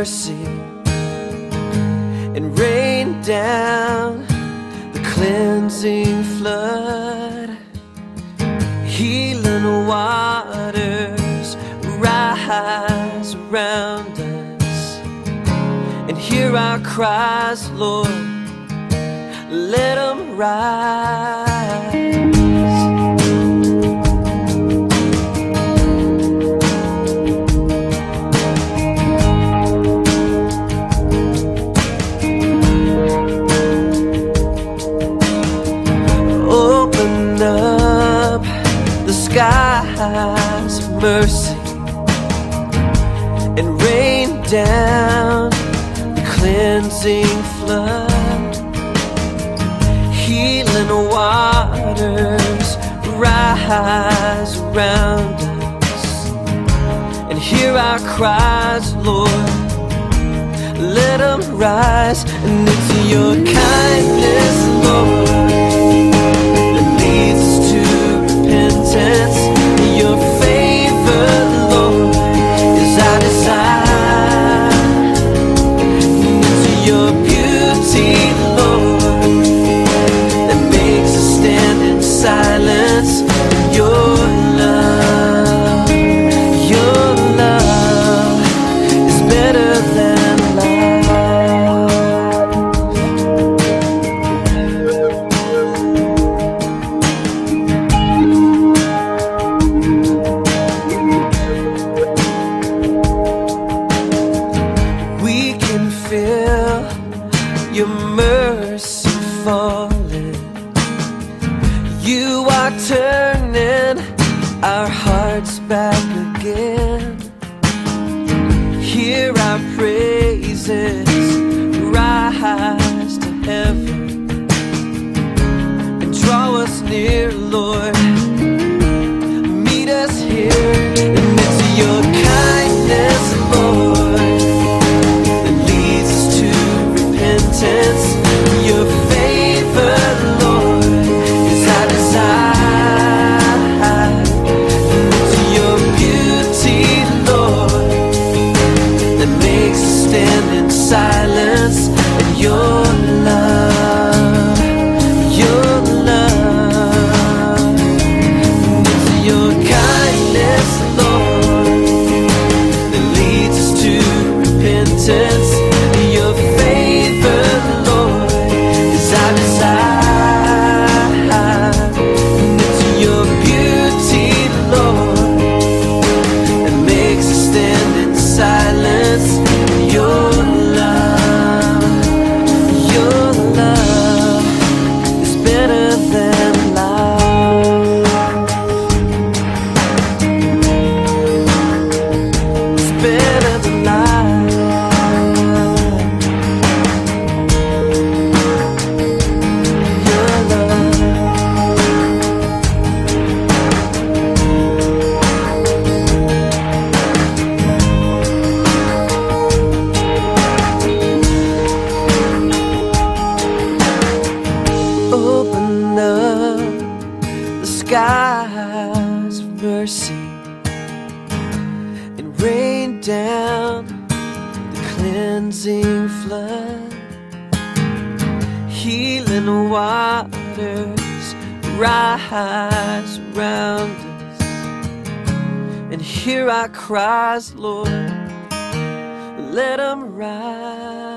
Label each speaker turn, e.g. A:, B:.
A: mercy and rain down the cleansing flood. Healing waters rise around us, and hear our cries, Lord, let them rise. Open up the skies of mercy and rain down the cleansing flood. Healing waters rise around us, and hear our cries, Lord, let them rise. And into your kindness, Lord, that leads us to repentance. Your favor, Lord, is our desire. Into your beauty, Lord, that makes us stand in silence. Your love is better than life. We can feel your mercy falling. You are turning our hearts back again. Hear our praises rise to heaven, and draw us near, Lord. Meet us here, and into your kindness, Lord, that leads us to repentance. Your favor, Lord, is our desire. Into your beauty, Lord, that makes us stand in silence. And your love, into your kindness, Lord, that leads us to repentance. Your favor, Lord, is our desire. Into your beauty, Lord, that makes us stand in silence. Your love is better than life. It's better than life. Your love. Open up the skies of mercy and rain down the cleansing flood. Healing waters rise around us, and hear our cries, Lord, let them rise.